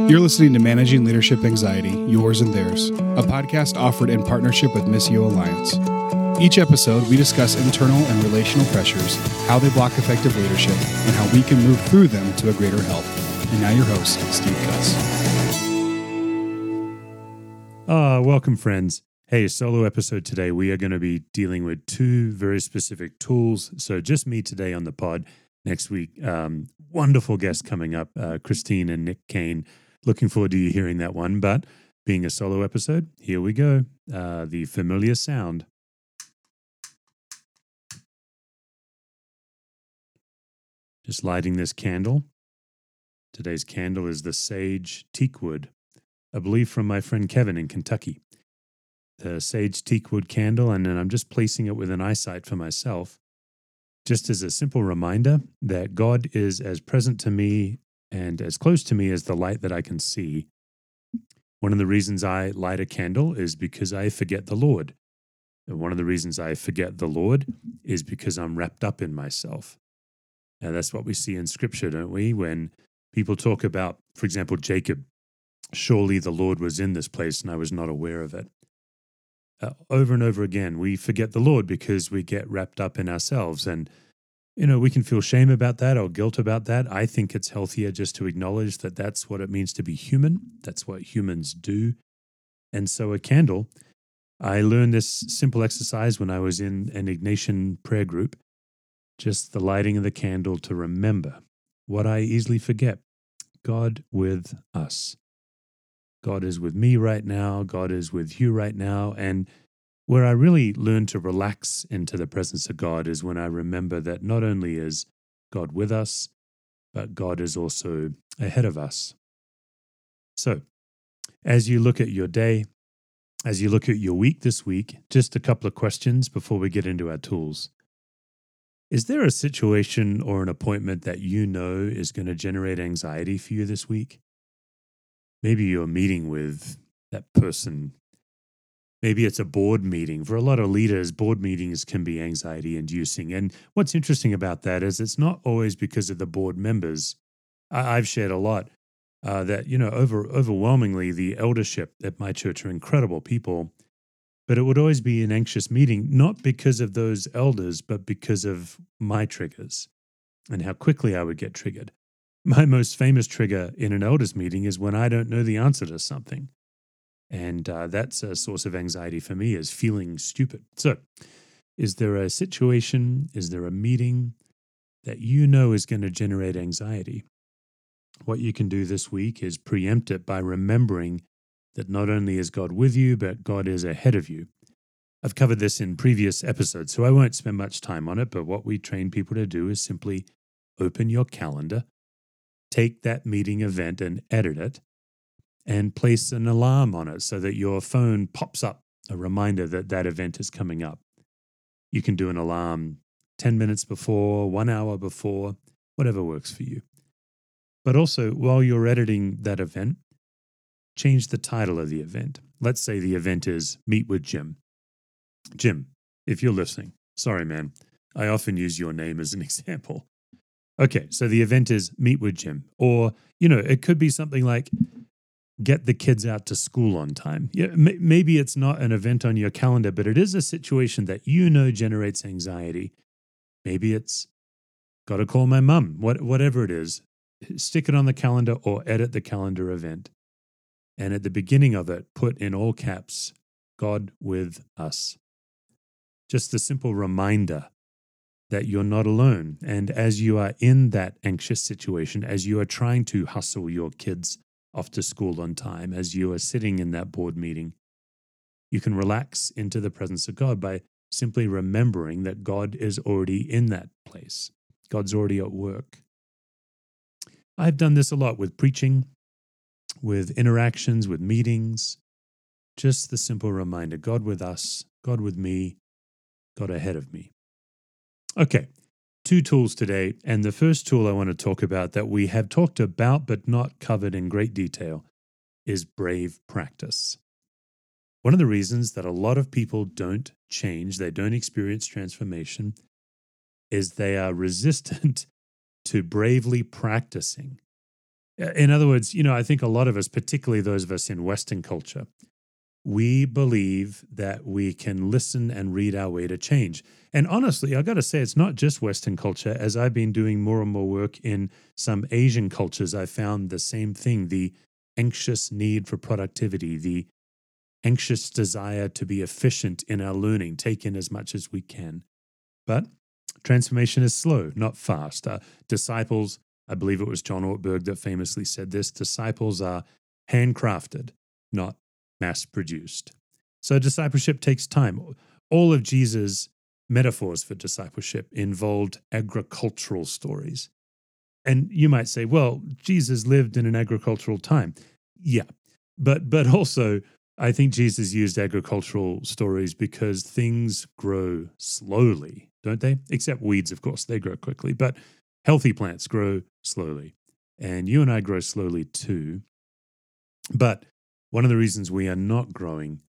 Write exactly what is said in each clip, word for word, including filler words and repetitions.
You're listening to Managing Leadership Anxiety, Yours and Theirs, a podcast offered in partnership with Missio Alliance. Each episode, we discuss internal and relational pressures, how they block effective leadership, and how we can move through them to a greater health. And now your host, Steve Cuss. Ah, welcome, friends. Hey, solo episode today. We are going to be dealing with two very specific tools. So just me today on the pod. Next week, um, wonderful guests coming up, uh, Christine and Nick Kane. Looking forward to you hearing that one. But being a solo episode, here we go. Uh, the familiar sound. Just lighting this candle. Today's candle is the Sage Teakwood, I believe from my friend Kevin in Kentucky. The Sage Teakwood candle, and then I'm just placing it with an eyesight for myself, just as a simple reminder that God is as present to me and as close to me as the light that I can see. One of the reasons I light a candle is because I forget the Lord. And one of the reasons I forget the Lord is because I'm wrapped up in myself. Now, that's what we see in Scripture, don't we? When people talk about, for example, Jacob, surely the Lord was in this place and I was not aware of it. Uh, over and over again, we forget the Lord because we get wrapped up in ourselves. And, you know, we can feel shame about that or guilt about that. I think it's healthier just to acknowledge that that's what it means to be human. That's what humans do. And so a candle, I learned this simple exercise when I was in an Ignatian prayer group, just the lighting of the candle to remember what I easily forget, God with us. God is with me right now. God is with you right now. And where I really learn to relax into the presence of God is when I remember that not only is God with us, but God is also ahead of us. So, as you look at your day, as you look at your week this week, just a couple of questions before we get into our tools. Is there a situation or an appointment that you know is going to generate anxiety for you this week? Maybe you're meeting with that person. Maybe it's a board meeting. For a lot of leaders, board meetings can be anxiety-inducing. And what's interesting about that is it's not always because of the board members. I- I've shared a lot uh, that, you know, over overwhelmingly, the eldership at my church are incredible people. But it would always be an anxious meeting, not because of those elders, but because of my triggers and how quickly I would get triggered. My most famous trigger in an elders meeting is when I don't know the answer to something. And uh, that's a source of anxiety for me, is feeling stupid. So is there a situation, is there a meeting that you know is going to generate anxiety? What you can do this week is preempt it by remembering that not only is God with you, but God is ahead of you. I've covered this in previous episodes, so I won't spend much time on it, but what we train people to do is simply open your calendar, take that meeting event and edit it, and place an alarm on it so that your phone pops up a reminder that that event is coming up. You can do an alarm ten minutes before, one hour before, whatever works for you. But also, while you're editing that event, change the title of the event. Let's say the event is Meet with Jim. Jim, if you're listening, sorry, man. I often use your name as an example. Okay, so the event is Meet with Jim. Or, you know, it could be something like get the kids out to school on time. Yeah, m- maybe it's not an event on your calendar, but it is a situation that you know generates anxiety. Maybe it's got to call my mom, what, whatever it is. Stick it on the calendar or edit the calendar event. And at the beginning of it, put in all caps, God with us. Just a simple reminder that you're not alone. And as you are in that anxious situation, as you are trying to hustle your kids off to school on time, as you are sitting in that board meeting, you can relax into the presence of God by simply remembering that God is already in that place. God's already at work. I've done this a lot with preaching, with interactions, with meetings. Just the simple reminder, God with us, God with me, God ahead of me. Okay, two tools today. And the first tool I want to talk about that we have talked about but not covered in great detail is brave practice. One of the reasons that a lot of people don't change, they don't experience transformation, is they are resistant to bravely practicing. In other words, you know, I think a lot of us, particularly those of us in Western culture, we believe that we can listen and read our way to change. And honestly, I got to say, it's not just Western culture. As I've been doing more and more work in some Asian cultures, I found the same thing, the anxious need for productivity, the anxious desire to be efficient in our learning, take in as much as we can. But transformation is slow, not fast. Uh, disciples, I believe it was John Ortberg that famously said this, disciples are handcrafted, not mass-produced. So discipleship takes time. All of Jesus' metaphors for discipleship involved agricultural stories. And you might say, well, Jesus lived in an agricultural time. Yeah, but but also I think Jesus used agricultural stories because things grow slowly, don't they? Except weeds, of course, they grow quickly. But healthy plants grow slowly. And you and I grow slowly too. But one of the reasons we are not growing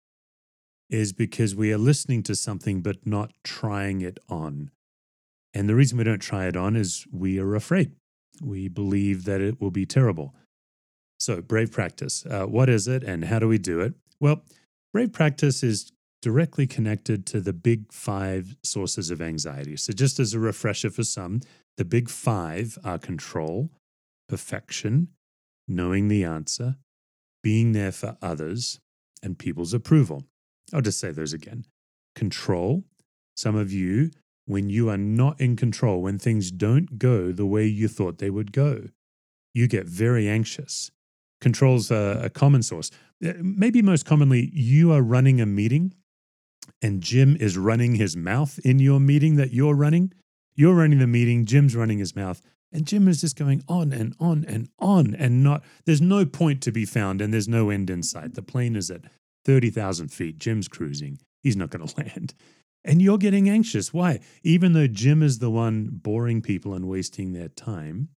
is because we are listening to something but not trying it on. And the reason we don't try it on is we are afraid. We believe that it will be terrible. So, brave practice. Uh, what is it and how do we do it? Well, brave practice is directly connected to the big five sources of anxiety. So, just as a refresher for some, the big five are control, perfection, knowing the answer, being there for others, and people's approval. I'll just say those again. Control. Some of you, when you are not in control, when things don't go the way you thought they would go, you get very anxious. Control's a, a common source. Maybe most commonly, you are running a meeting and Jim is running his mouth in your meeting that you're running. You're running the meeting, Jim's running his mouth, and Jim is just going on and on and on and not, there's no point to be found and there's no end in sight. The plane is at thirty thousand feet. Jim's cruising. He's not going to land. And you're getting anxious. Why? Even though Jim is the one boring people and wasting their time,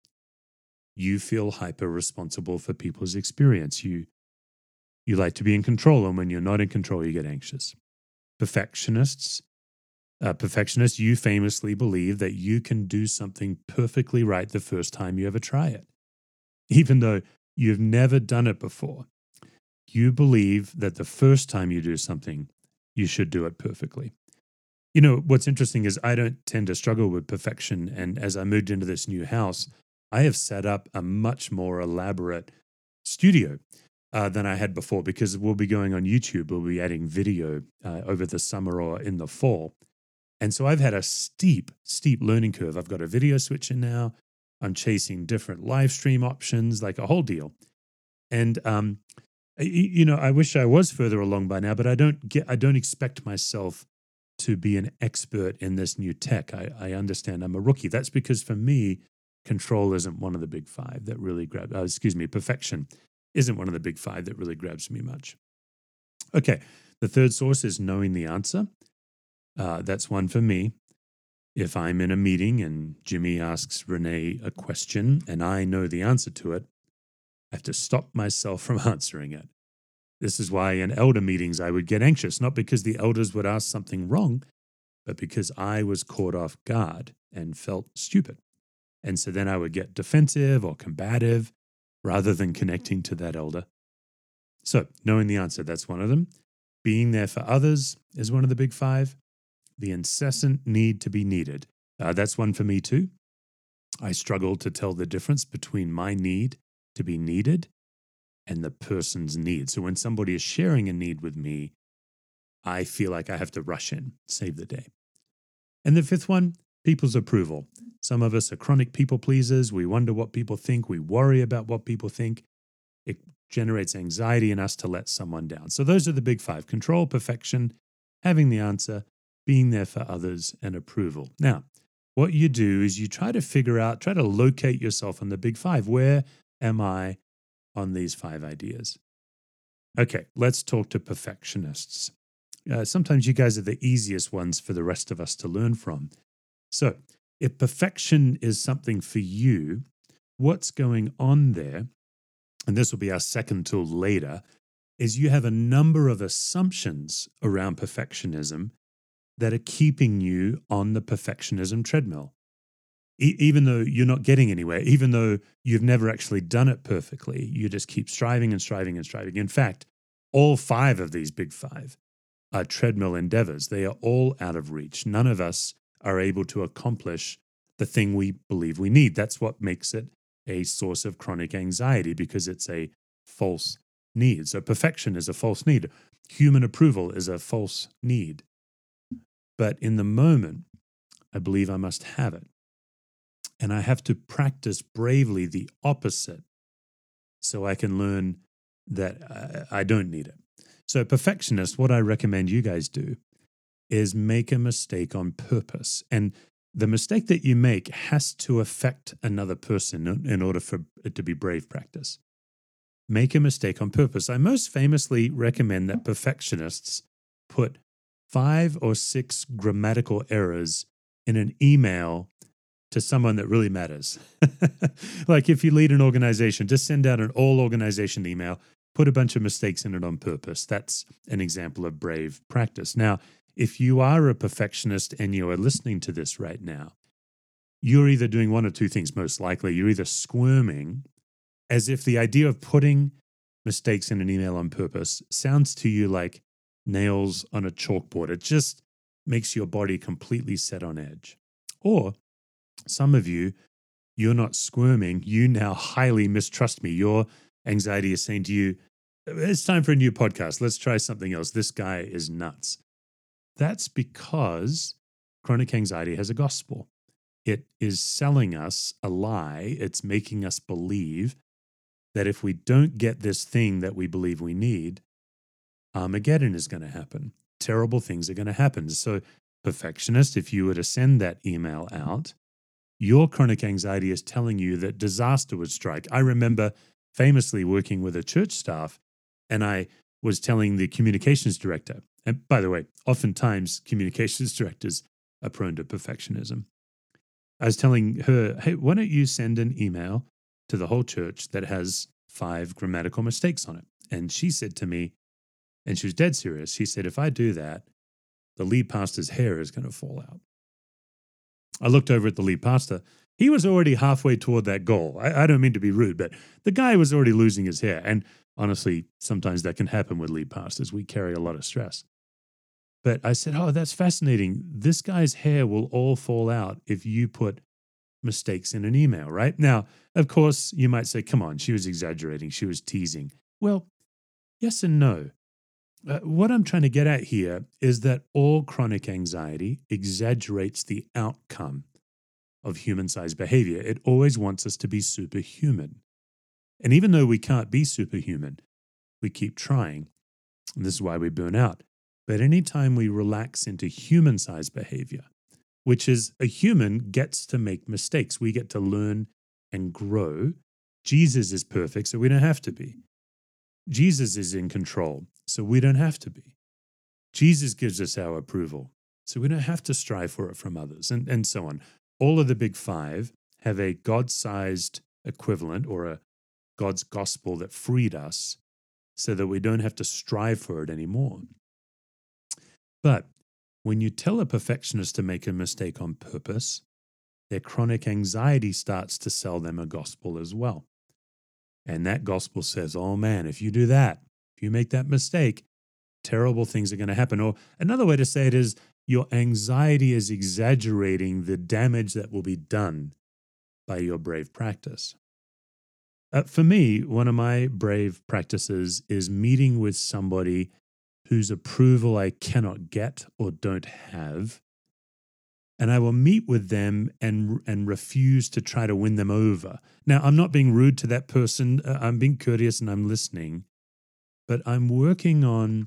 you feel hyper responsible for people's experience. You, you like to be in control, and when you're not in control, you get anxious. Perfectionists, uh, perfectionists, you famously believe that you can do something perfectly right the first time you ever try it, even though you've never done it before. You believe that the first time you do something, you should do it perfectly. You know, what's interesting is I don't tend to struggle with perfection. And as I moved into this new house, I have set up a much more elaborate studio uh, than I had before because we'll be going on YouTube. We'll be adding video uh, over the summer or in the fall. And so I've had a steep, steep learning curve. I've got a video switcher now. I'm chasing different live stream options, like a whole deal. And, um, you know, I wish I was further along by now, but I don't get, I don't expect myself to be an expert in this new tech. I, I understand I'm a rookie. That's because for me, control isn't one of the big five that really grabs, uh, excuse me, perfection isn't one of the big five that really grabs me much. Okay, the third source is knowing the answer. Uh, that's one for me. If I'm in a meeting and Jimmy asks Renee a question and I know the answer to it, I have to stop myself from answering it. This is why in elder meetings I would get anxious, not because the elders would ask something wrong, but because I was caught off guard and felt stupid. And so then I would get defensive or combative rather than connecting to that elder. So knowing the answer, that's one of them. Being there for others is one of the big five. The incessant need to be needed. Uh, that's one for me too. I struggle to tell the difference between my need to be needed and the person's need. So when somebody is sharing a need with me, I feel like I have to rush in, save the day. And the fifth one, people's approval. Some of us are chronic people pleasers. We wonder what people think. We worry about what people think. It generates anxiety in us to let someone down. So those are the big five: control, perfection, having the answer, being there for others, and approval. Now, what you do is you try to figure out, try to locate yourself on the big five. Where am I on these five ideas? Okay, let's talk to perfectionists. Uh, sometimes you guys are the easiest ones for the rest of us to learn from. So if perfection is something for you, what's going on there, and this will be our second tool later, is you have a number of assumptions around perfectionism that are keeping you on the perfectionism treadmill. E- even though you're not getting anywhere, even though you've never actually done it perfectly, you just keep striving and striving and striving. In fact, all five of these big five are treadmill endeavors. They are all out of reach. None of us are able to accomplish the thing we believe we need. That's what makes it a source of chronic anxiety, because it's a false need. So perfection is a false need. Human approval is a false need. But in the moment, I believe I must have it. And I have to practice bravely the opposite so I can learn that I don't need it. So perfectionist, what I recommend you guys do is make a mistake on purpose. And the mistake that you make has to affect another person in order for it to be brave practice. Make a mistake on purpose. I most famously recommend that perfectionists put five or six grammatical errors in an email to someone that really matters. Like if you lead an organization, just send out an all organization email, put a bunch of mistakes in it on purpose. That's an example of brave practice. Now, if you are a perfectionist and you are listening to this right now, you're either doing one or two things, most likely. You're either squirming as if the idea of putting mistakes in an email on purpose sounds to you like nails on a chalkboard. It just makes your body completely set on edge. Or some of you, you're not squirming. You now highly mistrust me. Your anxiety is saying to you, it's time for a new podcast. Let's try something else. This guy is nuts. That's because chronic anxiety has a gospel. It is selling us a lie. It's making us believe that if we don't get this thing that we believe we need, Armageddon is going to happen. Terrible things are going to happen. So, perfectionist, if you were to send that email out, your chronic anxiety is telling you that disaster would strike. I remember famously working with a church staff, and I was telling the communications director, and by the way, oftentimes communications directors are prone to perfectionism. I was telling her, hey, why don't you send an email to the whole church that has five grammatical mistakes on it? And she said to me, and she was dead serious, she said, if I do that, the lead pastor's hair is going to fall out. I looked over at the lead pastor. He was already halfway toward that goal. I, I don't mean to be rude, but the guy was already losing his hair. And honestly, sometimes that can happen with lead pastors. We carry a lot of stress. But I said, oh, that's fascinating. This guy's hair will all fall out if you put mistakes in an email, right? Now, of course, you might say, come on, she was exaggerating. She was teasing. Well, yes and no. Uh, what I'm trying to get at here is that all chronic anxiety exaggerates the outcome of human-sized behavior. It always wants us to be superhuman. And even though we can't be superhuman, we keep trying. And this is why we burn out. But anytime we relax into human-sized behavior, which is a human gets to make mistakes, we get to learn and grow. Jesus is perfect, so we don't have to be. Jesus is in control, so we don't have to be. Jesus gives us our approval, so we don't have to strive for it from others, and, and so on. All of the big five have a God-sized equivalent or a God's gospel that freed us so that we don't have to strive for it anymore. But when you tell a perfectionist to make a mistake on purpose, their chronic anxiety starts to sell them a gospel as well. And that gospel says, oh man, if you do that, if you make that mistake, terrible things are going to happen. Or another way to say it is your anxiety is exaggerating the damage that will be done by your brave practice. Uh, for me, one of my brave practices is meeting with somebody whose approval I cannot get or don't have. And I will meet with them and, and refuse to try to win them over. Now, I'm not being rude to that person. Uh, I'm being courteous and I'm listening. But I'm working on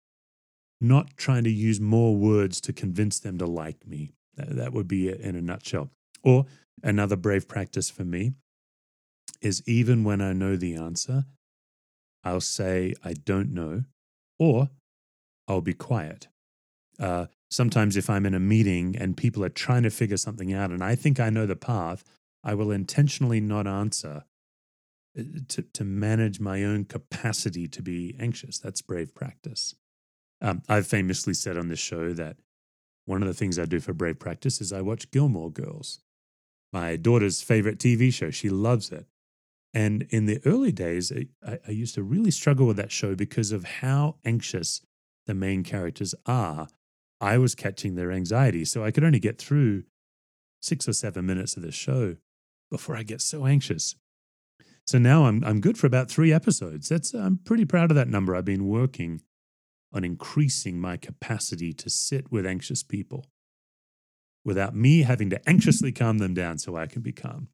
not trying to use more words to convince them to like me. That, that would be it in a nutshell. Or another brave practice for me is even when I know the answer, I'll say I don't know, or I'll be quiet. Uh, sometimes if I'm in a meeting and people are trying to figure something out and I think I know the path, I will intentionally not answer to, to manage my own capacity to be anxious. That's brave practice. Um, I've famously said on this show that one of the things I do for brave practice is I watch Gilmore Girls. my daughter's favorite T V show. She loves it. And in the early days, I, I used to really struggle with that show because of how anxious the main characters are. I was catching their anxiety, so I could only get through six or seven minutes of the show before I get so anxious. So now I'm I'm good for about three episodes. That's I'm pretty proud of that number. I've been working on increasing my capacity to sit with anxious people without me having to anxiously calm them down so I can be calm.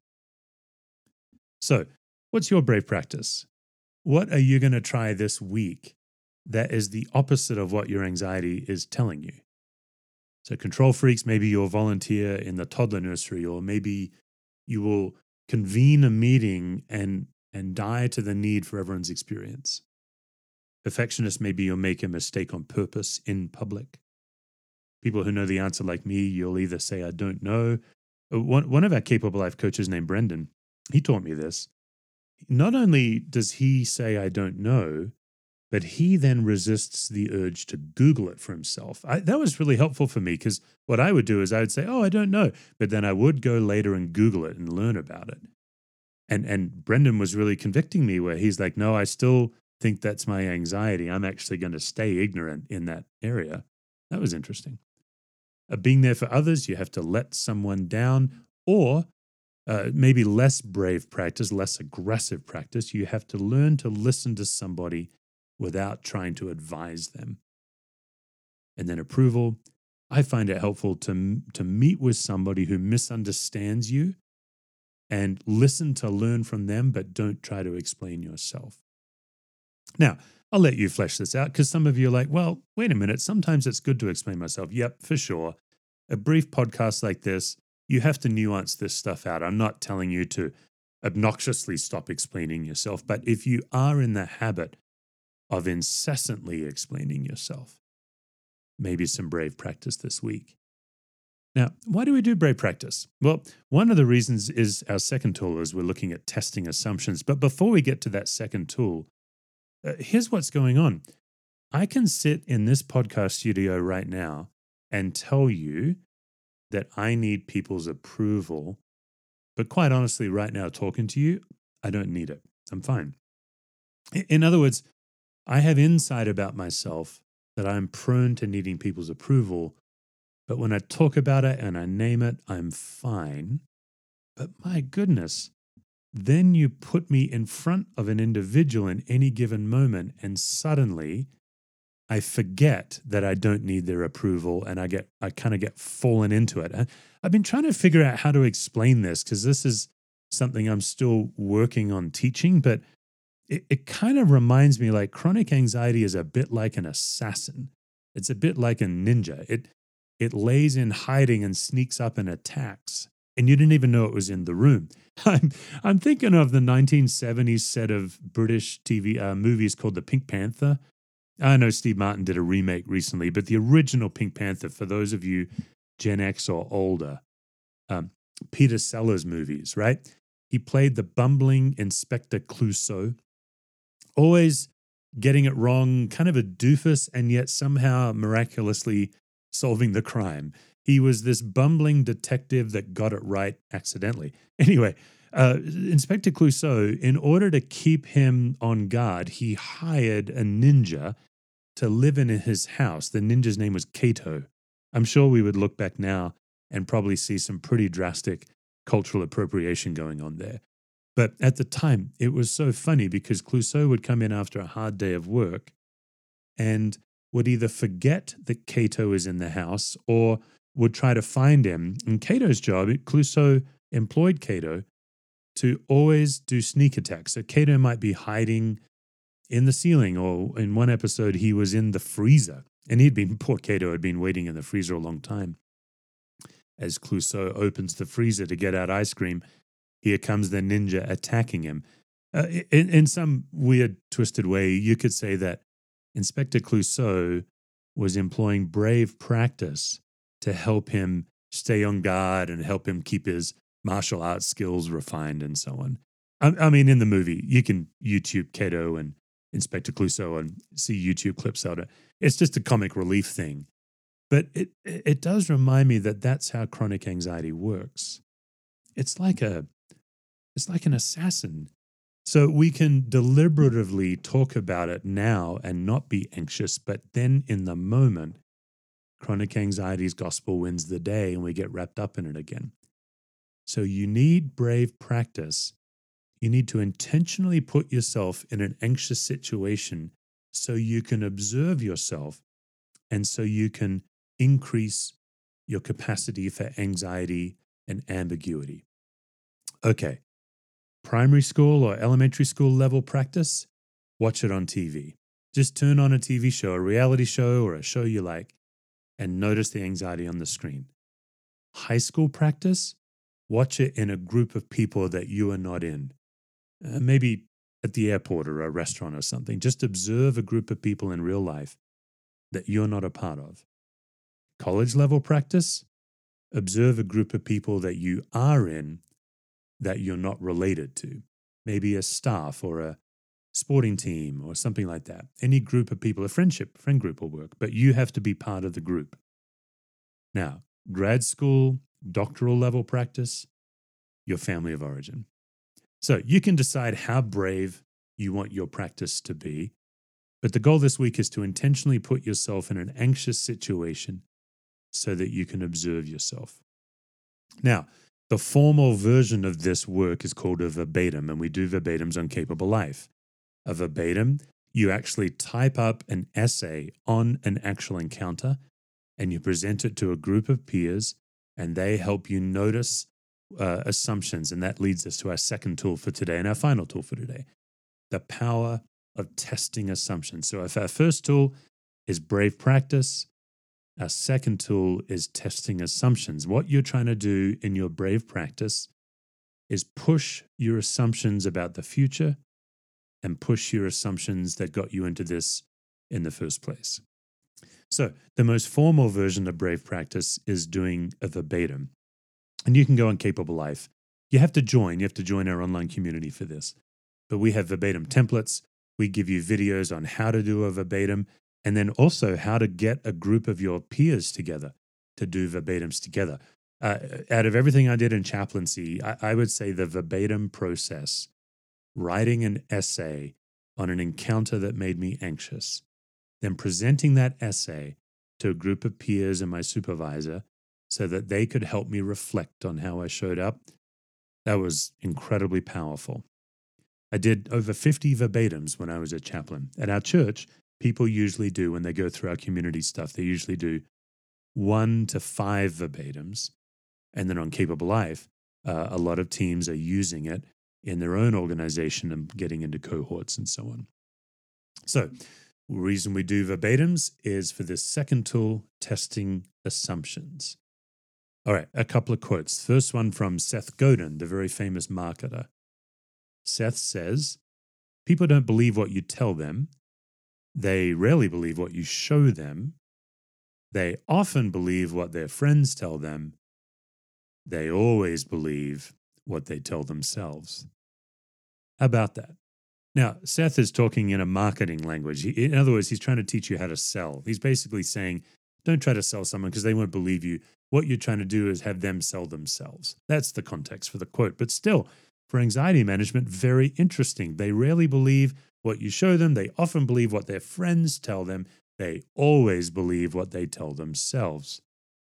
So, what's your brave practice? What are you going to try this week that is the opposite of what your anxiety is telling you? So, control freaks, maybe you'll volunteer in the toddler nursery, or maybe you will convene a meeting and, and die to the need for everyone's experience. Perfectionist, maybe you'll make a mistake on purpose in public. People who know the answer like me, you'll either say, I don't know. One, one of our Capable Life coaches named Brendan, he taught me this. Not only does he say, I don't know, but he then resists the urge to Google it for himself. I, that was really helpful for me because what I would do is I would say, oh, I don't know. But then I would go later and Google it and learn about it. And, and Brendan was really convicting me where he's like, no, I still think that's my anxiety. I'm actually going to stay ignorant in that area. That was interesting. Uh, being there for others, you have to let someone down, or uh, maybe less brave practice, less aggressive practice. You have to learn to listen to somebody without trying to advise them. And then approval. I find it helpful to, to meet with somebody who misunderstands you and listen to learn from them, but don't try to explain yourself. Now, I'll let you flesh this out because some of you are like, well, wait a minute, sometimes it's good to explain myself. Yep, for sure. A brief podcast like this, you have to nuance this stuff out. I'm not telling you to obnoxiously stop explaining yourself, but if you are in the habit of incessantly explaining yourself, maybe some brave practice this week. Now, why do we do brave practice? Well, one of the reasons is our second tool is we're looking at testing assumptions. But before we get to that second tool, uh, here's what's going on. I can sit in this podcast studio right now and tell you that I need people's approval. But quite honestly, right now, talking to you, I don't need it. I'm fine. In other words, I have insight about myself that I'm prone to needing people's approval. But when I talk about it and I name it, I'm fine. But my goodness, then you put me in front of an individual in any given moment, and suddenly I forget that I don't need their approval, and I get I kind of get fallen into it. I've been trying to figure out how to explain this because this is something I'm still working on teaching, but it, it kind of reminds me like chronic anxiety is a bit like an assassin. It's a bit like a ninja. It It lays in hiding and sneaks up and attacks, and you didn't even know it was in the room. I'm, I'm thinking of the nineteen seventies set of British T V uh, movies called The Pink Panther. I know Steve Martin did a remake recently, but the original Pink Panther, for those of you Gen X or older, um, Peter Sellers movies, right? He played the bumbling Inspector Clouseau, always getting it wrong, kind of a doofus, and yet somehow miraculously solving the crime. He was this bumbling detective that got it right accidentally. Anyway, uh, Inspector Clouseau, in order to keep him on guard, he hired a ninja to live in his house. The ninja's name was Kato. I'm sure we would look back now and probably see some pretty drastic cultural appropriation going on there. But at the time, it was so funny because Clouseau would come in after a hard day of work and would either forget that Kato is in the house or would try to find him. And Kato's job, Clouseau employed Kato to always do sneak attacks. So Kato might be hiding in the ceiling, or in one episode, he was in the freezer. And he'd been, poor Kato had been waiting in the freezer a long time. As Clouseau opens the freezer to get out ice cream, here comes the ninja attacking him. Uh, in, in some weird, twisted way, you could say that Inspector Clouseau was employing brave practice to help him stay on guard and help him keep his martial arts skills refined and so on. I, I mean, in the movie, you can YouTube Kato and Inspector Clouseau and see YouTube clips out of it. It's just a comic relief thing. But it it does remind me that that's how chronic anxiety works. it's like a it's like an assassin. So we can deliberatively talk about it now and not be anxious, but then in the moment, chronic anxiety's gospel wins the day and we get wrapped up in it again. So you need brave practice. You need to intentionally put yourself in an anxious situation so you can observe yourself and so you can increase your capacity for anxiety and ambiguity. Okay. Primary school or elementary school level practice, watch it on T V. Just turn on a T V show, a reality show or a show you like, and notice the anxiety on the screen. High school practice, watch it in a group of people that you are not in. Uh, maybe at the airport or a restaurant or something. Just observe a group of people in real life that you're not a part of. College level practice, observe a group of people that you are in that you're not related to, maybe a staff or a sporting team or something like that. Any group of people, a friendship, friend group will work, but you have to be part of the group. Now, grad school, doctoral level practice, your family of origin. So you can decide how brave you want your practice to be, but the goal this week is to intentionally put yourself in an anxious situation so that you can observe yourself. Now, the formal version of this work is called a verbatim, and we do verbatims on Capable Life. A verbatim, you actually type up an essay on an actual encounter, and you present it to a group of peers, and they help you notice uh, assumptions. And that leads us to our second tool for today and our final tool for today, the power of testing assumptions. So if our first tool is brave practice, our second tool is testing assumptions. What you're trying to do in your brave practice is push your assumptions about the future and push your assumptions that got you into this in the first place. So the most formal version of brave practice is doing a verbatim. And you can go on Capable Life. You have to join. You have to join our online community for this. But we have verbatim templates. We give you videos on how to do a verbatim, and then also how to get a group of your peers together to do verbatims together. Uh, out of everything I did in chaplaincy, I, I would say the verbatim process, writing an essay on an encounter that made me anxious, then presenting that essay to a group of peers and my supervisor so that they could help me reflect on how I showed up, that was incredibly powerful. I did over fifty verbatims when I was a chaplain. At our church, people usually do, when they go through our community stuff, they usually do one to five verbatims. And then on Capable Life, uh, a lot of teams are using it in their own organization and getting into cohorts and so on. So the reason we do verbatims is for this second tool, testing assumptions. All right, a couple of quotes. First one from Seth Godin, the very famous marketer. Seth says, people don't believe what you tell them. They rarely believe what you show them. They often believe what their friends tell them. They always believe what they tell themselves. How about that? Now, Seth is talking in a marketing language. He, in other words, he's trying to teach you how to sell. He's basically saying, don't try to sell someone because they won't believe you. What you're trying to do is have them sell themselves. That's the context for the quote. But still, for anxiety management, very interesting. They rarely believe what you show them. They often believe what their friends tell them. They always believe what they tell themselves.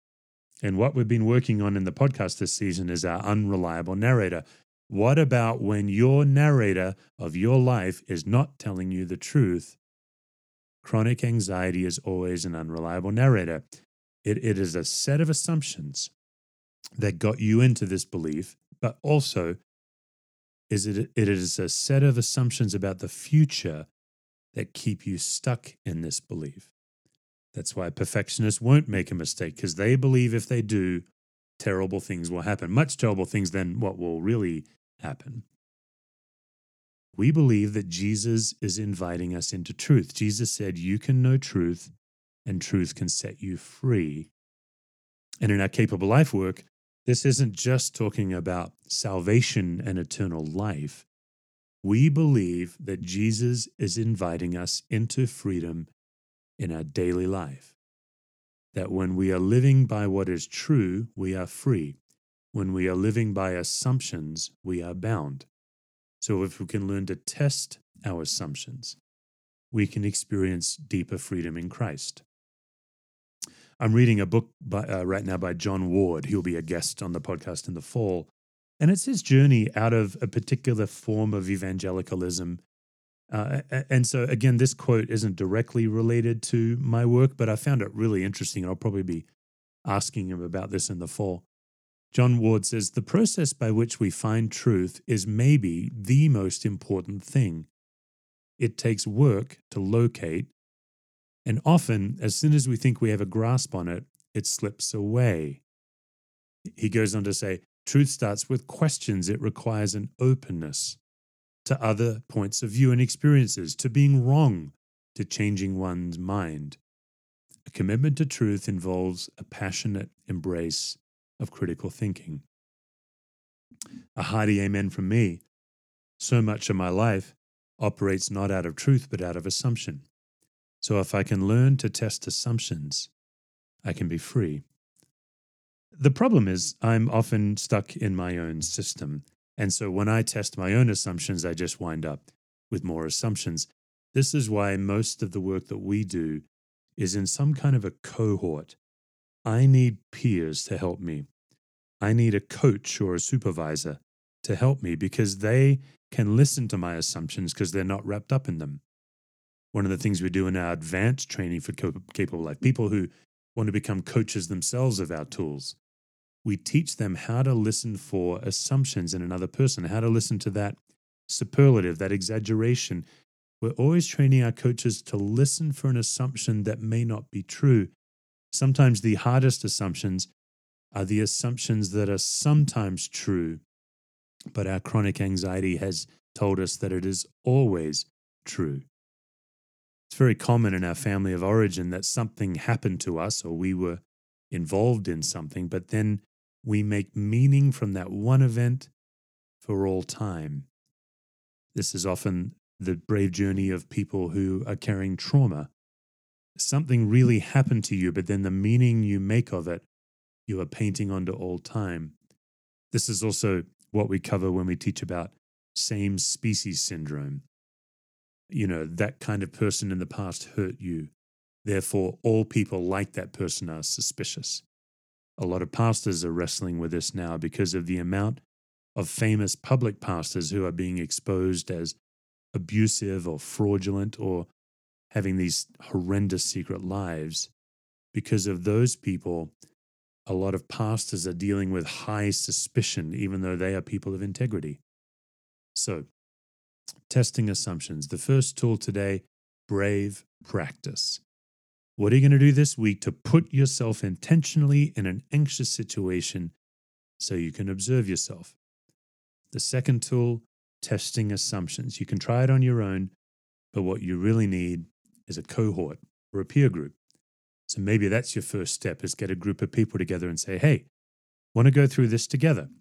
And what we've been working on in the podcast this season is our unreliable narrator. What about when your narrator of your life is not telling you the truth? Chronic anxiety is always an unreliable narrator. It, it is a set of assumptions that got you into this belief, but also is it, it is a set of assumptions about the future that keep you stuck in this belief. That's why perfectionists won't make a mistake, because they believe if they do, terrible things will happen, much terrible things than what will really happen. We believe that Jesus is inviting us into truth. Jesus said, you can know truth and truth can set you free. And in our Capable Life work, this isn't just talking about salvation and eternal life. We believe that Jesus is inviting us into freedom in our daily life. That when we are living by what is true, we are free. when we are living by assumptions, we are bound. So if we can learn to test our assumptions, we can experience deeper freedom in Christ. I'm reading a book by, uh, right now by John Ward. He'll be a guest on the podcast in the fall. And it's his journey out of a particular form of evangelicalism. Uh, and so, again, this quote isn't directly related to my work, but I found it really interesting, and I'll probably be asking him about this in the fall. John Ward says, the process by which we find truth is maybe the most important thing. It takes work to locate, and often, as soon as we think we have a grasp on it, it slips away. He goes on to say, truth starts with questions. It requires an openness to other points of view and experiences, to being wrong, to changing one's mind. A commitment to truth involves a passionate embrace of critical thinking. A hearty amen from me. So much of my life operates not out of truth, but out of assumption. So if I can learn to test assumptions, I can be free. The problem is I'm often stuck in my own system. And so when I test my own assumptions, I just wind up with more assumptions. This is why most of the work that we do is in some kind of a cohort. I need peers to help me. I need a coach or a supervisor to help me because they can listen to my assumptions because they're not wrapped up in them. One of the things we do in our advanced training for Capable Life, people who want to become coaches themselves of our tools, we teach them how to listen for assumptions in another person, how to listen to that superlative, that exaggeration. We're always training our coaches to listen for an assumption that may not be true. Sometimes the hardest assumptions are the assumptions that are sometimes true, but our chronic anxiety has told us that it is always true. It's very common in our family of origin that something happened to us or we were involved in something, but then we make meaning from that one event for all time. This is often the brave journey of people who are carrying trauma. Something really happened to you, but then the meaning you make of it, you are painting onto all time. This is also what we cover when we teach about same species syndrome. You know, that kind of person in the past hurt you. Therefore, all people like that person are suspicious. A lot of pastors are wrestling with this now because of the amount of famous public pastors who are being exposed as abusive or fraudulent or having these horrendous secret lives. Because of those people, a lot of pastors are dealing with high suspicion, even though they are people of integrity. So, testing assumptions. The first tool today, brave practice. What are you going to do this week to put yourself intentionally in an anxious situation so you can observe yourself? The second tool, testing assumptions. You can try it on your own, but what you really need is a cohort or a peer group. So maybe that's your first step, is get a group of people together and say, hey, want to go through this together?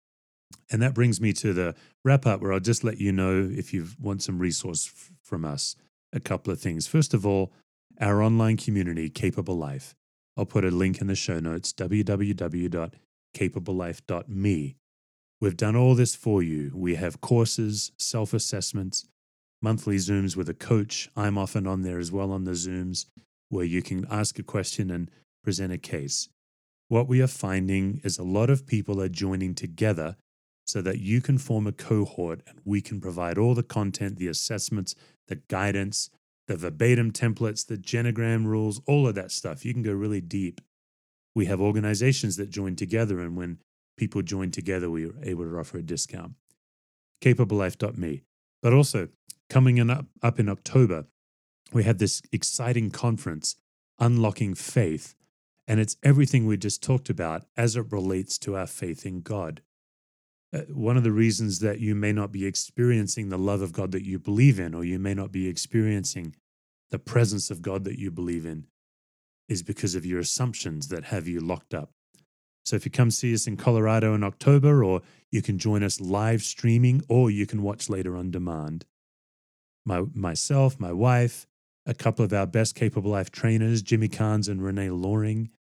And that brings me to the wrap up where I'll just let you know, if you want some resource f- from us, a couple of things. First of all, our online community, Capable Life. I'll put a link in the show notes, w w w dot capable life dot me. We've done all this for you. We have courses, self-assessments, monthly Zooms with a coach. I'm often on there as well on the Zooms, where you can ask a question and present a case. What we are finding is a lot of people are joining together so that you can form a cohort and we can provide all the content, the assessments, the guidance, the verbatim templates, the genogram rules, all of that stuff. You can go really deep. We have organizations that join together, and when people join together, we are able to offer a discount. capable life dot me. But also, coming in up, up in October, we have this exciting conference, Unlocking Faith, and it's everything we just talked about as it relates to our faith in God. Uh, one of the reasons that you may not be experiencing the love of God that you believe in, or you may not be experiencing the presence of God that you believe in, is because of your assumptions that have you locked up. So if you come see us in Colorado in October, or you can join us live streaming, or you can watch later on demand. My, myself, my wife, a couple of our best Capable Life trainers, Jimmy Carnes and Renee Loring,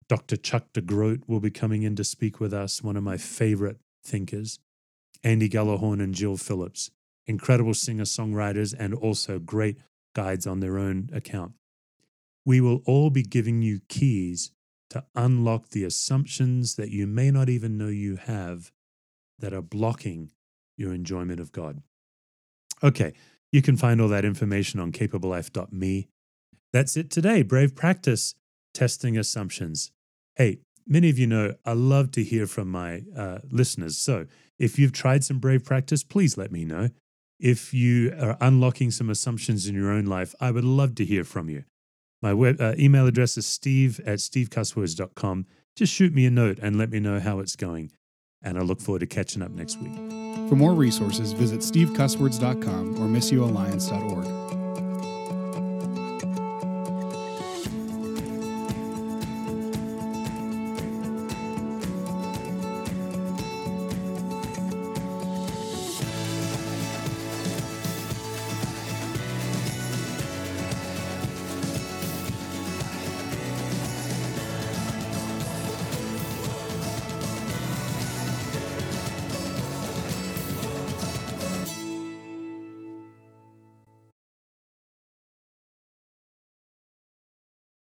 Doctor Chuck DeGroat will be coming in to speak with us, one of my favorite thinkers. Andy Gallahorn and Jill Phillips, incredible singer-songwriters and also great guides on their own account. We will all be giving you keys to unlock the assumptions that you may not even know you have that are blocking your enjoyment of God. Okay, you can find all that information on capable life dot me. That's it today. Brave practice, testing assumptions. Hey, many of you know I love to hear from my uh, listeners. So if you've tried some brave practice, please let me know. If you are unlocking some assumptions in your own life, I would love to hear from you. My web, uh, email address is steve at steve cusswords dot com. Just shoot me a note and let me know how it's going. And I look forward to catching up next week. For more resources, visit steve cusswords dot com or miss you alliance dot org.